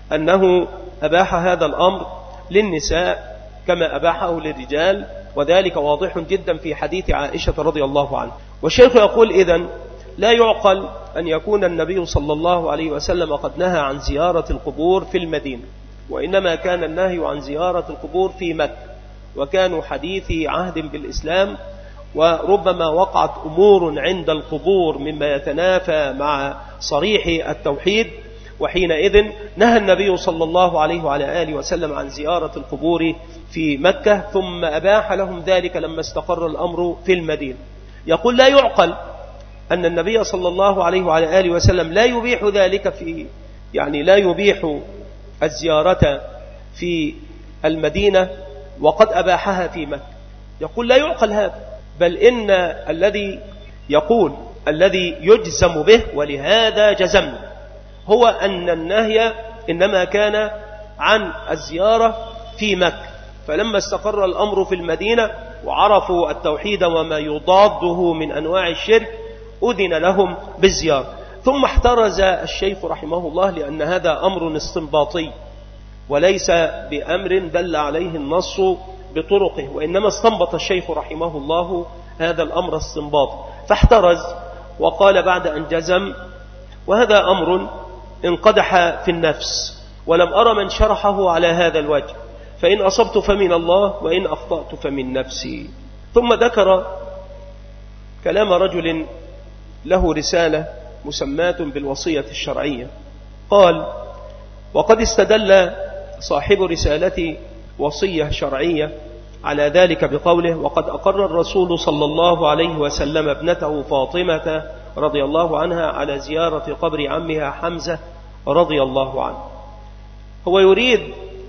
أنه أباح هذا الأمر للنساء كما أباحه للرجال، وذلك واضح جدا في حديث عائشة رضي الله عنها. والشيخ يقول إذن لا يعقل أن يكون النبي صلى الله عليه وسلم قد نهى عن زيارة القبور في المدينة، وإنما كان النهي عن زيارة القبور في مكة، وكانوا حديثي عهد بالإسلام، وربما وقعت أمور عند القبور مما يتنافى مع صريح التوحيد، وحينئذ نهى النبي صلى الله عليه وعلى آله وسلم عن زيارة القبور في مكة، ثم أباح لهم ذلك لما استقر الأمر في المدينة. يقول لا يعقل أن النبي صلى الله عليه وعلى آله وسلم لا يبيح ذلك في يعني لا يبيح الزيارة في المدينة وقد أباحها في مكة. يقول لا يعقل هذا، بل إن الذي يقول الذي يجزم به ولهذا جزمنا هو أن النهي إنما كان عن الزيارة في مكة، فلما استقر الأمر في المدينة وعرفوا التوحيد وما يضاده من أنواع الشرك أذن لهم بالزيارة. ثم احترز الشيخ رحمه الله لأن هذا أمر استنباطي وليس بأمر دل عليه النص بطرقه، وإنما استنبط الشيخ رحمه الله هذا الأمر استنباط، فاحترز وقال بعد أن جزم وهذا أمر انقدح في النفس ولم أرى من شرحه على هذا الوجه، فإن أصبت فمن الله وإن أخطأت فمن نفسي. ثم ذكر كلام رجل له رسالة مسماة بالوصية الشرعية. قال وقد استدل صاحب رسالة وصية شرعية على ذلك بقوله: وقد أقر الرسول صلى الله عليه وسلم ابنته فاطمة رضي الله عنها على زيارة قبر عمها حمزة رضي الله عنه. هو يريد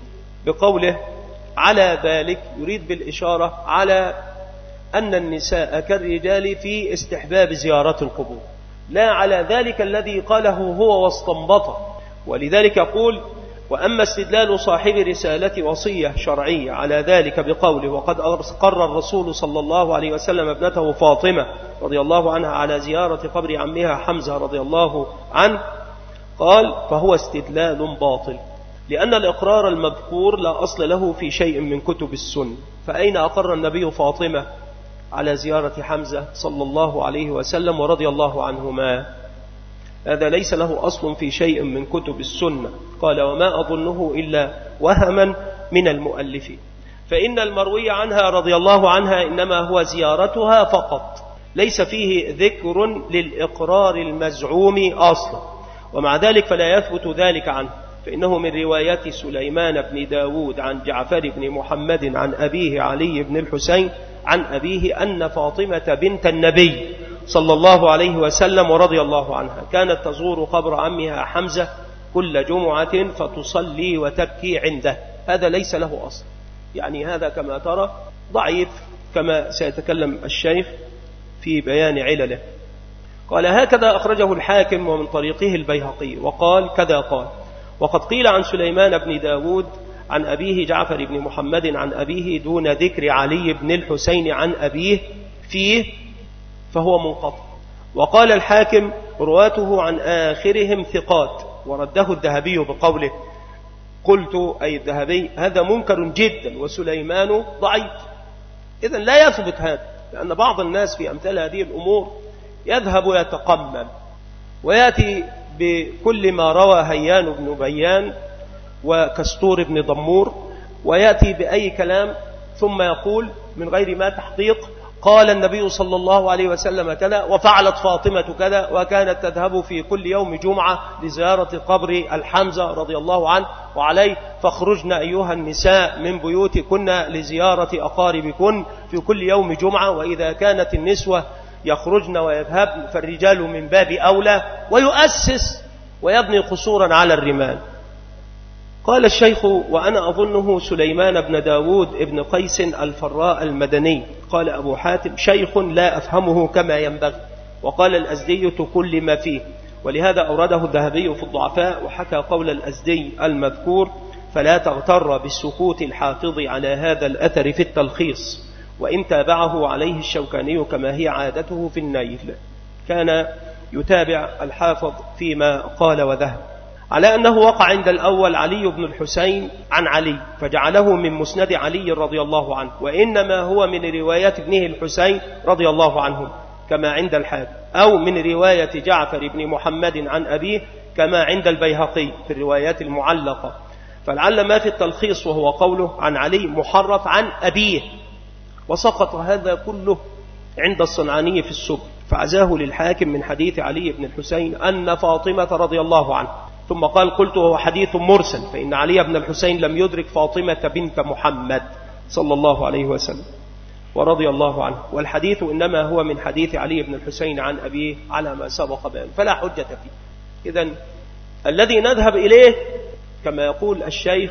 بقوله على ذلك، يريد بالإشارة على أن النساء كالرجال في استحباب زيارة القبور، لا على ذلك الذي قاله هو واستنبطه. ولذلك يقول: وأما استدلال صاحب رسالة وصية شرعية على ذلك بقوله: وقد أقر الرسول صلى الله عليه وسلم ابنته فاطمة رضي الله عنها على زيارة قبر عمها حمزة رضي الله عنه، قال: فهو استدلال باطل، لأن الإقرار المذكور لا أصل له في شيء من كتب السنة. فأين أقر النبي فاطمة على زيارة حمزة صلى الله عليه وسلم ورضي الله عنهما؟ هذا ليس له أصل في شيء من كتب السنة. قال: وما أظنه إلا وهما من المؤلفين، فإن المروي عنها رضي الله عنها إنما هو زيارتها فقط، ليس فيه ذكر للإقرار المزعوم أصلا، ومع ذلك فلا يثبت ذلك عنه، فإنه من روايات سليمان بن داود عن جعفر بن محمد عن أبيه علي بن الحسين عن أبيه أن فاطمة بنت النبي صلى الله عليه وسلم ورضي الله عنها كانت تزور قبر عمها حمزة كل جمعة فتصلي وتبكي عنده. هذا ليس له أصل، يعني هذا كما ترى ضعيف، كما سيتكلم الشيخ في بيان علله. قال: هكذا أخرجه الحاكم ومن طريقه البيهقي، وقال كذا قال: وقد قيل عن سليمان بن داود عن أبيه جعفر بن محمد عن أبيه دون ذكر علي بن الحسين عن أبيه فيه، فهو منقطع. وقال الحاكم: رواته عن آخرهم ثقات، ورده الذهبي بقوله: قلت أي الذهبي: هذا منكر جدا وسليمان ضعيف. إذن لا يثبت هذا، لأن بعض الناس في أمثال هذه الأمور يذهب يتقمم ويأتي بكل ما روى هيان بن بيان وكستور بن ضمور، ويأتي بأي كلام ثم يقول من غير ما تحقيق: قال النبي صلى الله عليه وسلم كذا، وفعلت فاطمة كذا، وكانت تذهب في كل يوم جمعة لزيارة قبر الحمزة رضي الله عنه وعليه، فاخرجن أيها النساء من بيوتكن لزيارة أقاربكن في كل يوم جمعة، وإذا كانت النسوة يخرجن ويذهبن فالرجال من باب أولى، ويؤسس ويبني قصورا على الرمال. قال الشيخ: وأنا أظنه سليمان بن داود ابن قيس الفراء المدني. قال أبو حاتم: شيخ لا أفهمه كما ينبغي. وقال الأزدي: كل ما فيه. ولهذا أورده الذهبي في الضعفاء، وحكى قول الأزدي المذكور، فلا تغتر بالسكوت الحافظ على هذا الأثر في التلخيص، وإن تابعه عليه الشوكاني كما هي عادته في النيل. كان يتابع الحافظ فيما قال وذهب، على أنه وقع عند الأول علي بن الحسين عن علي فجعله من مسند علي رضي الله عنه، وإنما هو من روايات ابنه الحسين رضي الله عنه كما عند الحاكم، أو من رواية جعفر بن محمد عن أبيه كما عند البيهقي في الروايات المعلقة. فلعل ما في التلخيص وهو قوله عن علي محرف عن أبيه، وسقط هذا كله عند الصنعاني في السبل، فعزاه للحاكم من حديث علي بن الحسين أن فاطمة رضي الله عنه، ثم قال: قلت هو حديث مرسل، فإن علي بن الحسين لم يدرك فاطمة بنت محمد صلى الله عليه وسلم ورضي الله عنه، والحديث إنما هو من حديث علي بن الحسين عن أبيه على ما سبق بيان، فلا حجة فيه. إذن الذي نذهب إليه كما يقول الشيخ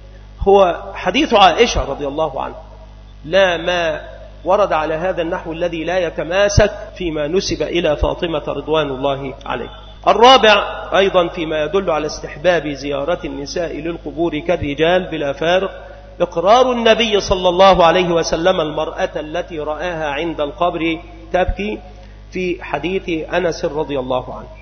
هو حديث عائشة رضي الله عنه، لا ما ورد على هذا النحو الذي لا يتماسك فيما نسب إلى فاطمة رضوان الله عليه. الرابع أيضا فيما يدل على استحباب زيارة النساء للقبور كالرجال بلا فارق، إقرار النبي صلى الله عليه وسلم المرأة التي رآها عند القبر تبكي في حديث أنس رضي الله عنه.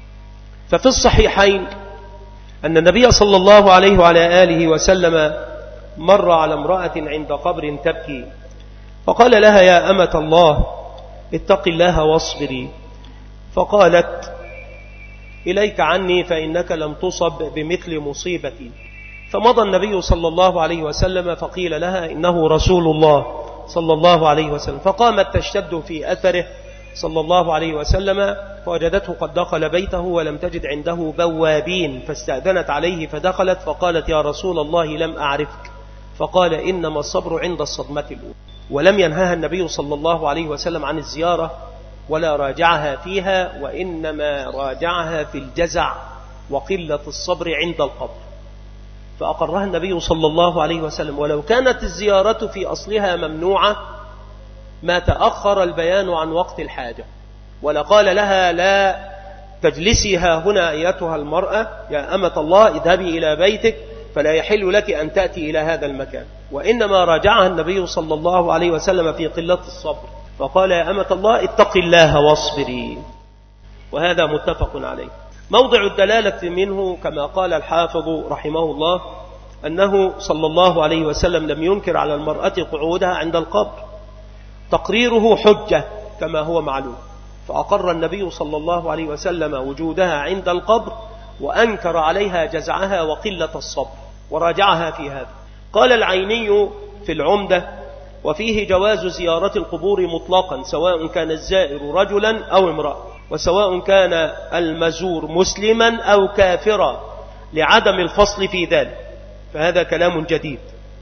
ففي الصحيحين أن النبي صلى الله عليه وعلى آله وسلم مر على امرأة عند قبر تبكي، فقال لها: يا أمة الله اتق الله واصبري. فقالت: إليك عني فإنك لم تصب بمثل مصيبتي. فمضى النبي صلى الله عليه وسلم فقيل لها: إنه رسول الله صلى الله عليه وسلم. فقامت تشتد في أثره صلى الله عليه وسلم، فوجدته قد دخل بيته ولم تجد عنده بوابين، فاستأذنت عليه فدخلت، فقالت: يا رسول الله لم أعرفك. فقال إنما الصبر عند الصدمة الأولى. ولم ينهاها النبي صلى الله عليه وسلم عن الزيارة ولا راجعها فيها، وإنما راجعها في الجزع وقلة الصبر عند القبر، فأقرها النبي صلى الله عليه وسلم. ولو كانت الزيارة في أصلها ممنوعة ما تأخر البيان عن وقت الحاجة، ولقال لها لا تجلسي ها هنا أيتها المرأة يا أمة الله، اذهبي إلى بيتك فلا يحل لك أن تأتي إلى هذا المكان. وإنما راجعها النبي صلى الله عليه وسلم في قلة الصبر، فقال يا أمة الله اتق الله واصبري، وهذا متفق عليه. موضع الدلالة منه كما قال الحافظ رحمه الله أنه صلى الله عليه وسلم لم ينكر على المرأة قعودها عند القبر، تقريره حجة كما هو معلوم، فأقر النبي صلى الله عليه وسلم وجودها عند القبر وأنكر عليها جزعها وقلة الصبر وراجعها في هذا. قال العيني في العمدة وفيه جواز زيارة القبور مطلقا سواء كان الزائر رجلا أو امرأة، وسواء كان المزور مسلما أو كافرا لعدم الفصل في ذلك، فهذا كلام جديد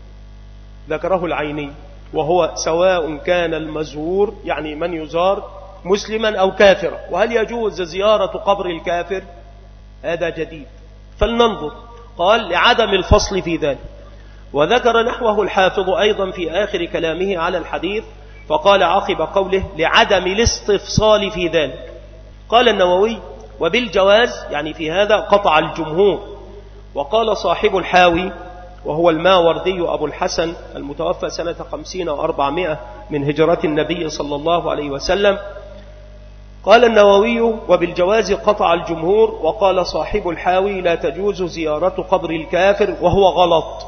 ذكره العيني، وهو سواء كان المزور يعني من يزار مسلما أو كافرا. وهل يجوز زيارة قبر الكافر؟ هذا جديد، فلننظر. قال لعدم الفصل في ذلك. وذكر نحوه الحافظ أيضا في آخر كلامه على الحديث، فقال عقب قوله لعدم الاستفصال في ذلك. قال النووي وبالجواز يعني في هذا قطع الجمهور. وقال صاحب الحاوي وهو الماوردي أبو الحسن المتوفى سنة خمسين وأربعمائة من هجرة النبي صلى الله عليه وسلم، قال النووي وبالجواز قطع الجمهور. وقال صاحب الحاوي لا تجوز زيارة قبر الكافر وهو غلط.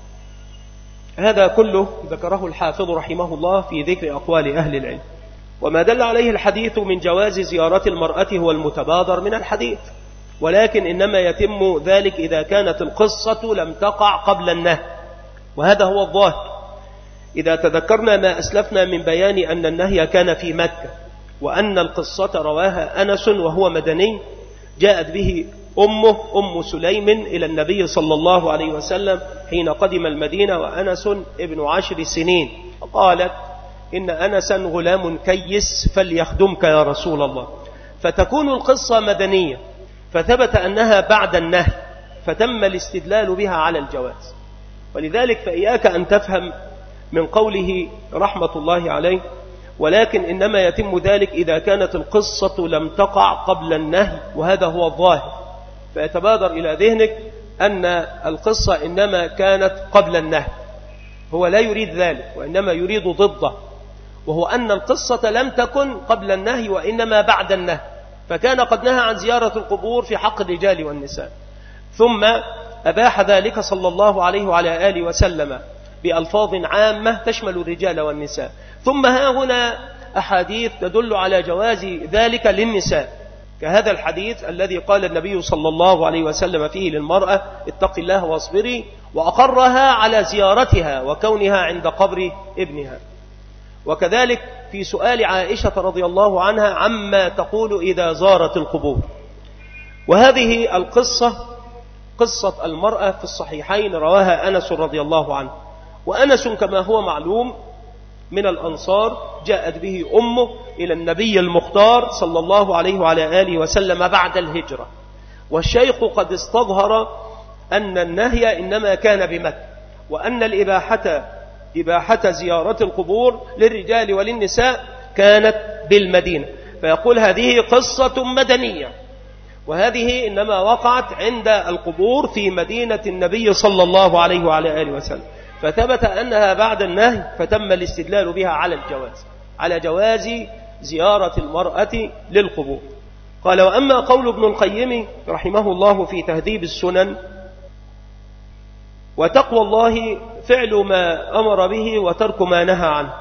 هذا كله ذكره الحافظ رحمه الله في ذكر أقوال أهل العلم. وما دل عليه الحديث من جواز زيارة المرأة هو المتبادر من الحديث، ولكن إنما يتم ذلك إذا كانت القصة لم تقع قبل النهي، وهذا هو الظاهر. إذا تذكرنا ما أسلفنا من بيان أن النهي كان في مكة، وأن القصة رواها أنس وهو مدني، جاءت به أمه أم سليم إلى النبي صلى الله عليه وسلم حين قدم المدينة وأنس ابن عشر سنين، فقالت إن أنسا غلام كيس فليخدمك يا رسول الله. فتكون القصة مدنية، فثبت أنها بعد النهي، فتم الاستدلال بها على الجواز. ولذلك فإياك أن تفهم من قوله رحمة الله عليه ولكن إنما يتم ذلك إذا كانت القصة لم تقع قبل النهي، وهذا هو الظاهر. فيتبادر إلى ذهنك أن القصة إنما كانت قبل النهي، هو لا يريد ذلك، وإنما يريد ضده، وهو أن القصة لم تكن قبل النهي وإنما بعد النهي، فكان قد نهى عن زيارة القبور في حق الرجال والنساء، ثم أباح ذلك صلى الله عليه وعلى آله وسلم بألفاظ عامة تشمل الرجال والنساء. ثم ها هنا أحاديث تدل على جواز ذلك للنساء، كهذا الحديث الذي قال النبي صلى الله عليه وسلم فيه للمرأة اتق الله واصبري، وأقرها على زيارتها وكونها عند قبر ابنها. وكذلك في سؤال عائشة رضي الله عنها عما تقول إذا زارت القبور. وهذه القصة قصة المرأة في الصحيحين رواها أنس رضي الله عنه، وأنس كما هو معلوم من الأنصار، جاءت به أمه إلى النبي المختار صلى الله عليه وعلى آله وسلم بعد الهجرة. والشيخ قد استظهر أن النهي إنما كان بمكة، وأن الإباحة إباحة زيارة القبور للرجال وللنساء كانت بالمدينة، فيقول هذه قصة مدنية، وهذه إنما وقعت عند القبور في مدينة النبي صلى الله عليه وعلى آله وسلم، فثبت أنها بعد النهي، فتم الاستدلال بها على الجواز، على جواز زيارة المرأة للقبور. قال وأما قول ابن القيم رحمه الله في تهذيب السنن وتقوى الله فعل ما أمر به وترك ما نهى عنه،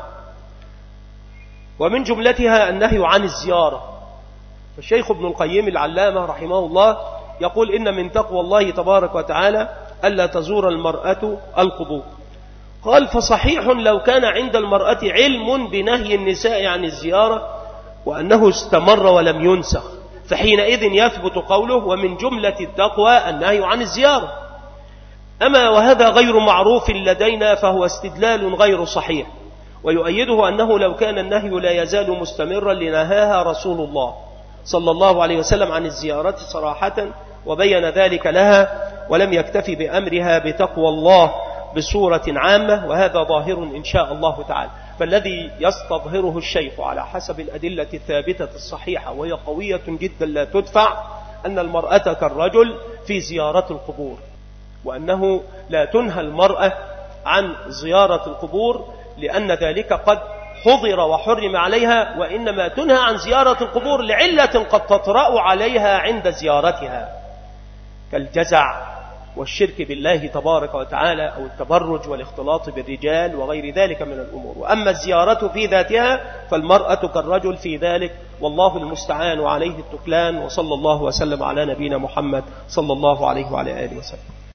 ومن جملتها النهي عن الزيارة. فالشيخ ابن القيم العلامة رحمه الله يقول إن من تقوى الله تبارك وتعالى ألا تزور المرأة القبور. قال فصحيح لو كان عند المرأة علم بنهي النساء عن الزيارة وأنه استمر ولم ينسخ، فحينئذ يثبت قوله ومن جملة التقوى النهي عن الزيارة. أما وهذا غير معروف لدينا فهو استدلال غير صحيح، ويؤيده أنه لو كان النهي لا يزال مستمرا لنهاها رسول الله صلى الله عليه وسلم عن الزيارة صراحة وبين ذلك لها، ولم يكتفي بأمرها بتقوى الله بصورة عامة، وهذا ظاهر إن شاء الله تعالى. فالذي يستظهره الشيخ على حسب الأدلة الثابتة الصحيحة وهي قوية جدا لا تدفع أن المرأة كالرجل في زيارة القبور، وأنه لا تنهى المرأة عن زيارة القبور لأن ذلك قد حظر وحرم عليها، وإنما تنهى عن زيارة القبور لعلة قد تطرأ عليها عند زيارتها كالجزع والشرك بالله تبارك وتعالى أو التبرج والاختلاط بالرجال وغير ذلك من الأمور. وأما الزيارة في ذاتها فالمرأة كالرجل في ذلك، والله المستعان وعليه التكلان. وصلى الله وسلم على نبينا محمد صلى الله عليه وعلى آله وسلم.